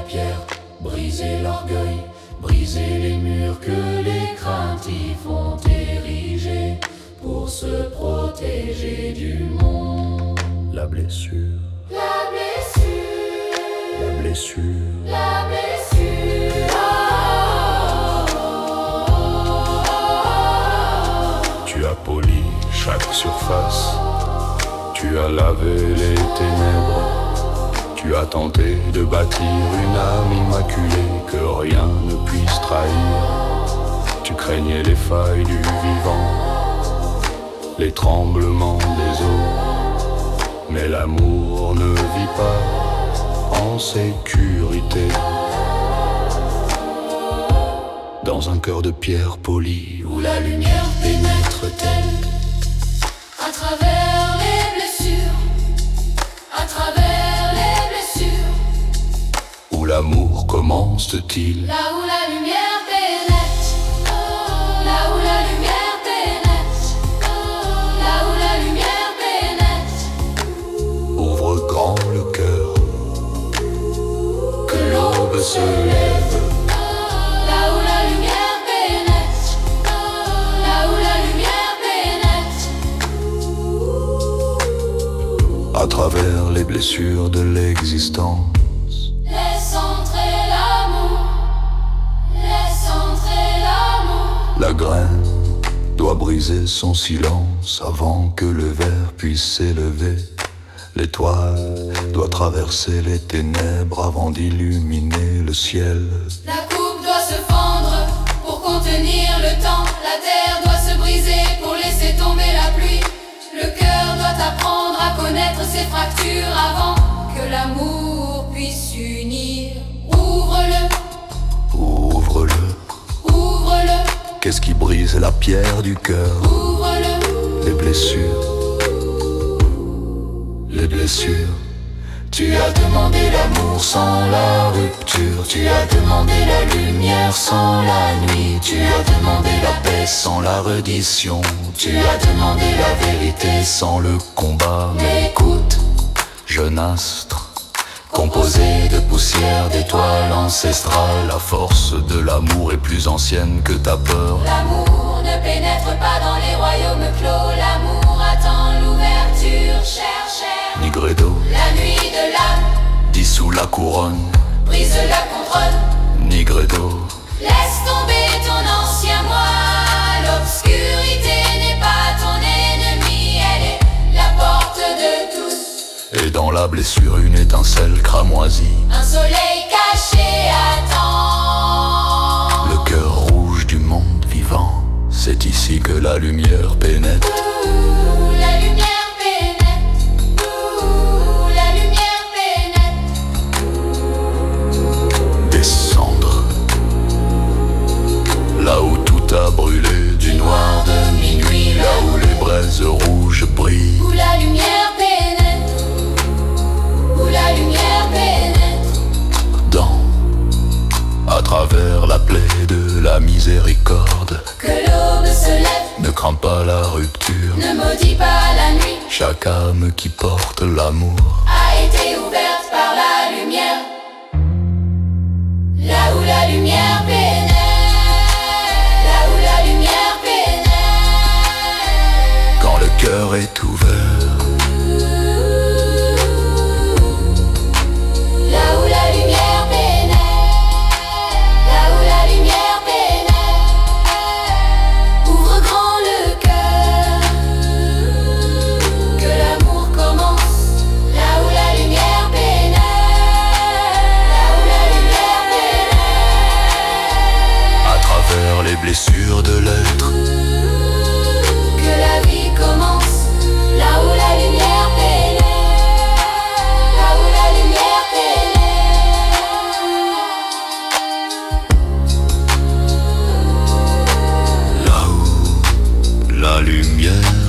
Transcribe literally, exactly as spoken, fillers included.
pierre, briser l'orgueil, briser les murs que les craintifs ont érigés pour se protéger du monde. La blessure, La blessure, la blessure, la blessure. tu as poli chaque surface, tu as lavé les ténèbres, tu as tenté de bâtir une âme immaculée que rien ne puisse trahir. Tu craignais les failles du vivant, les tremblements des eaux, mais l'amour ne vit pas en sécurité. Dans un cœur de pierre polie Où la lumière pénètre-t-elle à travers les blessures, à travers les blessures. où l'amour commence-t-il? Là où la lumière pénètre, là où la lumière pénètre, là où la lumière pénètre. Ouvre grand le cœur, Que l'aube se lève. Là où la lumière pénètre, là où la lumière pénètre. à travers les blessures de l'existence. Laisse entrer l'amour, laisse entrer l'amour. La graine doit briser son silence avant que le verre puisse s'élever. L'étoile doit traverser les ténèbres avant d'illuminer le ciel. La coupe doit se fendre pour contenir le temps. La terre doit se briser pour laisser tomber la pluie. Le cœur doit apprendre à connaître ses fractures avant que l'amour puisse unir. Ouvre-le, Ouvre-le, ouvre-le, qu'est-ce qui brise la pierre du cœur? ouvre-le. Les blessures, les blessures. Tu as demandé l'amour sans la rupture. Tu as demandé la lumière sans la nuit. Tu as demandé la paix sans la reddition. Tu as demandé la vérité sans le combat. Mais écoute, Jeune astre, composé de poussière d'étoiles ancestrales, la force de l'amour est plus ancienne que ta peur. l'amour ne pénètre pas dans les royaumes clos. L'amour attend l'ouverture, cher, cher. Nigredo, La nuit de l'âme, dissout la couronne. brise la contrôle. Nigredo, Laisse tomber ton ancien moi. L'obscurité n'est pas ton ennemi, elle est la porte de tous. et dans la blessure une étincelle cramoisie. Un soleil caché attend. Le cœur rouge du monde vivant, c'est ici que la lumière pénètre. Ouh, la lumière pénètre. Ouh, la lumière pénètre. Descendre, là où tout a brûlé, du noir de minuit, là où les braises rouges brillent. Où la lumière pénètre. Où la lumière pénètre. Dans, à travers la plaie de la miséricorde. Que l'aube se lève, Ne crains pas la rupture, ne maudis pas la nuit. chaque âme qui porte l'amour. A été ouverte par la lumière. Là où la lumière pénètre. Là où la lumière pénètre. Quand le cœur est ouvert, Là où la lumière pénètre. Là où la lumière pénètre. Ouvre grand le cœur. Que l'amour commence. Là où la lumière pénètre. Là où la lumière pénètre. à travers les blessures de l'être, Que la vie commence. Là où la lumière pénètre. Là où la lumière pénètre. là où la lumière